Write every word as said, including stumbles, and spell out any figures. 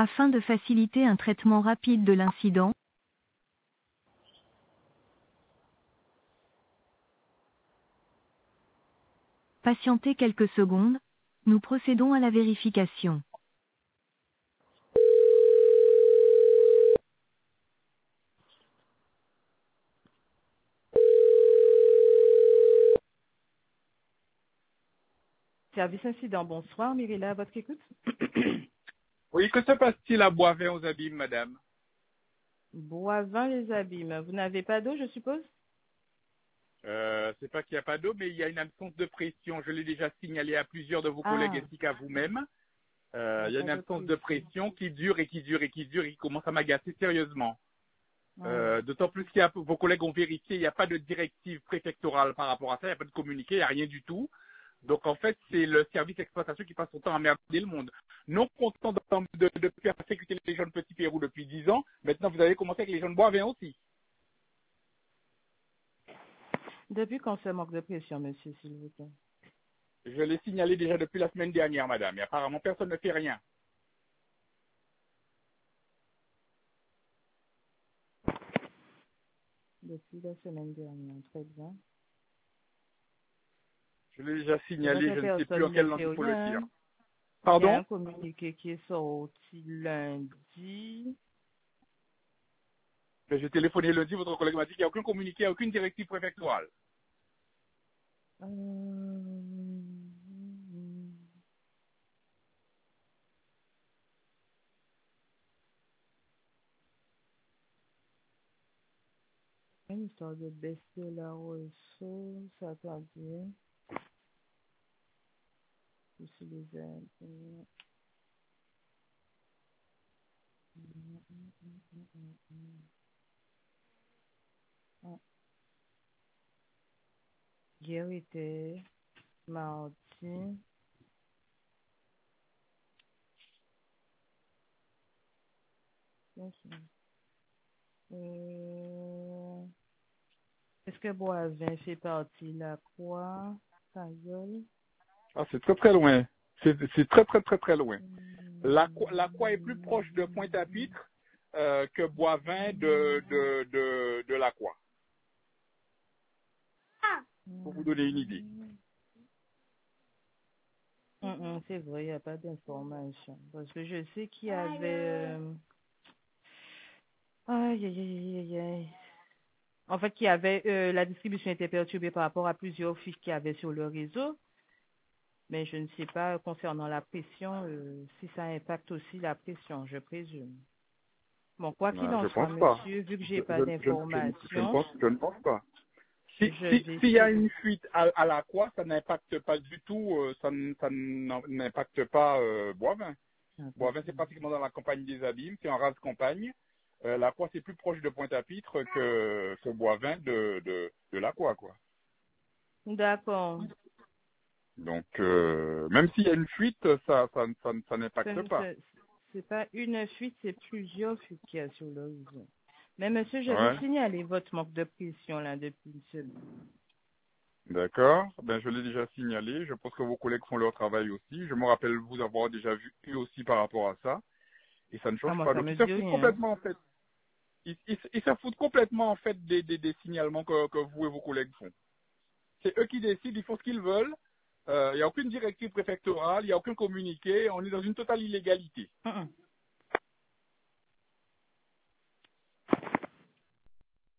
Afin de faciliter un traitement rapide de l'incident, patientez quelques secondes, nous procédons à la vérification. Service incident, bonsoir, Myrilla, à votre écoute. Oui, que se passe-t-il à Boisvin aux Abîmes, madame? Boivin les Abîmes. Vous n'avez pas d'eau, je suppose? euh, C'est pas qu'il n'y a pas d'eau, mais il y a une absence de pression. Je l'ai déjà signalé à plusieurs de vos collègues Ah, ainsi qu'à vous-même. il Euh, n'y a il y a pas une de absence de pression. pression qui dure et qui dure et qui dure et qui commence à m'agacer sérieusement. Ah, Euh, D'autant plus que vos collègues ont vérifié, il n'y a pas de directive préfectorale par rapport à ça, il n'y a pas de communiqué, il n'y a rien du tout. Donc en fait, c'est le service d'exploitation qui passe son temps à emmerder le monde. Non content de, de, de faire persécuter les gens de Petit Pérou depuis dix ans, maintenant vous avez commencé avec les gens de Boisvin aussi. depuis quand ce manque de pression, monsieur, s'il vous plaît? Je l'ai signalé déjà depuis la semaine dernière, madame, et apparemment personne ne fait rien. Depuis la semaine dernière, très bien. Je l'ai déjà C'est vrai signalé, que je ne sais plus en personne ne quelle langue fait il faut le dire. rien. Il y a Pardon? un communiqué qui est sorti lundi. J'ai téléphoné lundi, votre collègue m'a dit qu'il n'y a aucun communiqué, il n'y a aucune directive préfectorale. Euh... Une histoire de baisser la ressource, attendez. Ici les impôts. Ah, Guérité, mardi. Ok. Euh, Est-ce que Boisvin fait partie de la Croix, Cagnol? Ah, c'est très très loin. C'est c'est très très très très loin. La, Croix- la Croix est plus proche de Hmm. Pointe-à-Pitre euh, que Boisvin de, de, de, de la Croix, pour vous donner une idée. Hmm. Hum, hum, c'est vrai, il n'y a pas d'information. Parce que je sais qu'il y avait... euh, Aïe, aïe, aïe, aïe, aïe. En fait, qu'il y avait... euh, la distribution était perturbée par rapport à plusieurs fuites qu'il y avait sur le réseau. Mais je ne sais pas concernant la pression, euh, si ça impacte aussi la pression, je présume. Bon, quoi qu'il Euh, en je soit, pense pas. monsieur, vu que Je, j'ai pas je, je, je, je ne d'informations, pense, je ne pense pas. Si, je si, vais s'il y a essayer. une fuite à, à la Croix, ça n'impacte pas du tout, euh, ça, n- ça n'en- n'impacte pas euh, Boisvin. Attends. Boisvin, c'est pratiquement dans la campagne des Abîmes, c'est en rase campagne. Euh, la Croix, c'est plus proche de Pointe-à-Pitre que, que Boisvin de, de, de la Croix, quoi. D'accord. Donc, euh, même s'il y a une fuite, ça, ça, ça, ça n'impacte Ce pas. ce- c'est pas une fuite, c'est plusieurs fuites qu'il y a sur le réseau. Mais monsieur, je vais Ouais. signaler votre manque de pression là depuis une semaine. D'accord. Ben, je l'ai déjà signalé. Je pense que vos collègues font leur travail aussi. Je me rappelle vous avoir déjà vu eux aussi par rapport à ça. Et ça ne Ah, change moi, pas. ça Donc, me ils se dit foutent rien. complètement, en fait. Ils, ils, ils se foutent complètement, en fait, des, des, des signalements que, que vous et vos collègues font. C'est eux qui décident, ils font ce qu'ils veulent. Euh, Il n'y a aucune directive préfectorale, il n'y a aucun communiqué. On est dans une totale illégalité. Hum, hum.